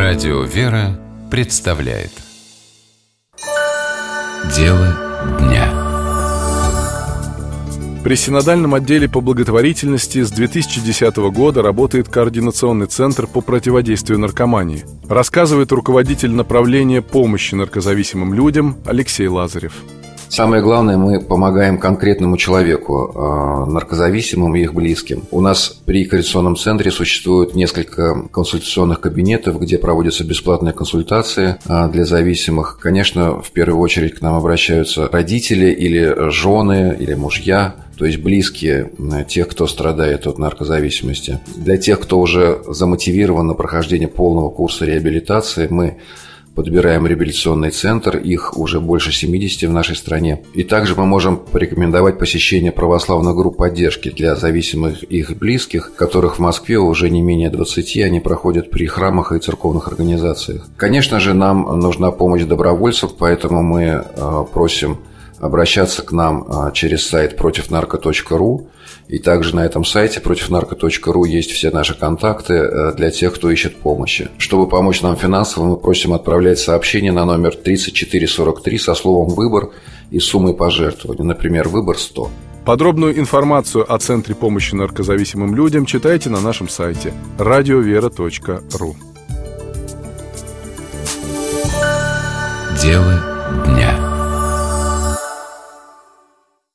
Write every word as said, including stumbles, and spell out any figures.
Радио «Вера» представляет Дело дня. При синодальном отделе по благотворительности с две тысячи десятого года работает координационный центр по противодействию наркомании. Рассказывает руководитель направления помощи наркозависимым людям Алексей Лазарев. Самое главное, мы помогаем конкретному человеку, наркозависимым и их близким. У нас при координационном центре существует несколько консультационных кабинетов, где проводятся бесплатные консультации для зависимых. Конечно, в первую очередь к нам обращаются родители или жены, или мужья, то есть близкие тех, кто страдает от наркозависимости. Для тех, кто уже замотивирован на прохождение полного курса реабилитации, мы подбираем реабилитационный центр, их уже больше семидесяти в нашей стране. И также мы можем порекомендовать посещение православных групп поддержки для зависимых и их близких, которых в Москве уже не менее двадцати, они проходят при храмах и церковных организациях. Конечно же, нам нужна помощь добровольцев, поэтому мы просим обращаться к нам через сайт против нарко точка ру. И также на этом сайте против нарко точка ру есть все наши контакты для тех, кто ищет помощи. Чтобы помочь нам финансово, мы просим отправлять сообщение на номер тридцать четыре сорок три со словом «Выбор» и суммой пожертвования, например, «Выбор сто». Подробную информацию о Центре помощи наркозависимым людям читайте на нашем сайте радио вера точка ру. Дело